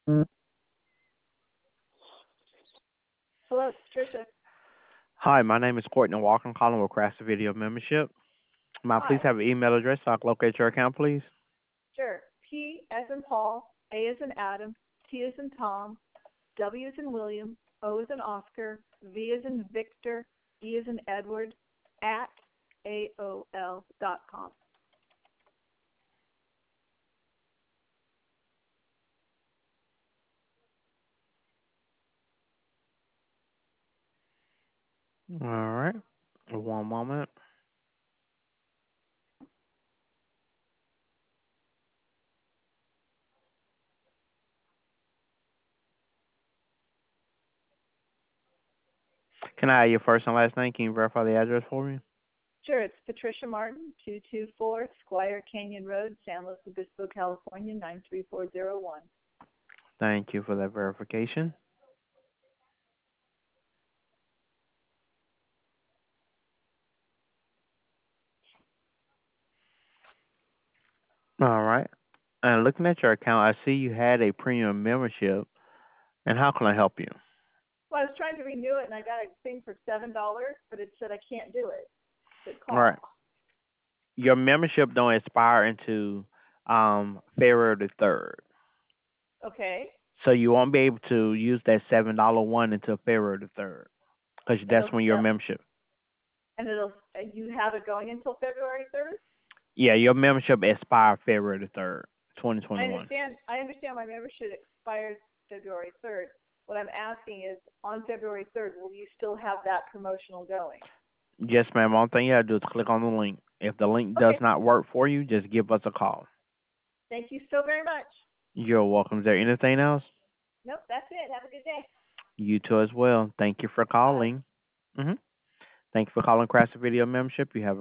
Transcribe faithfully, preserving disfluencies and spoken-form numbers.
Hello, it's Tricia. Hi, my name is Courtney Walker. I'm calling with Craft Video Membership. May I please Hi. have an email address so I can locate your account, please? Sure. P as in Paul, A as in Adam, T as in Tom, W as in William, O as in Oscar, V as in Victor, E as in Edward, at A O L dot com. All right. One moment. Can I have your first and last name? Can you verify the address for me? Sure, it's Patricia Martin, two two four Squire Canyon Road, San Luis Obispo, California, nine three four zero one. Thank you for that verification. All right. And looking at your account, I see you had a premium membership. And how can I help you? Well, I was trying to renew it, and I got a thing for seven dollars, but it said I can't do it. It All right. call. Your membership don't expire until um, February the third. Okay, So you won't be able to use that seven dollar one until February the third, because and that's it'll when your still, membership. and it'll, and you have it going until February third? Yeah, your membership expires February the third, twenty I twenty one. understand. I understand my membership expires February third. What I'm asking is, on February third, will you still have that promotional going? Yes, ma'am. All thing you have to do is click on the link. If the link does Okay. not work for you, just give us a call. Thank you so very much. You're welcome. Is there anything else? Nope, that's it. Have a good day. You too as well. Thank you for Bye. calling. hmm Thank you for calling Craft Video Membership. You have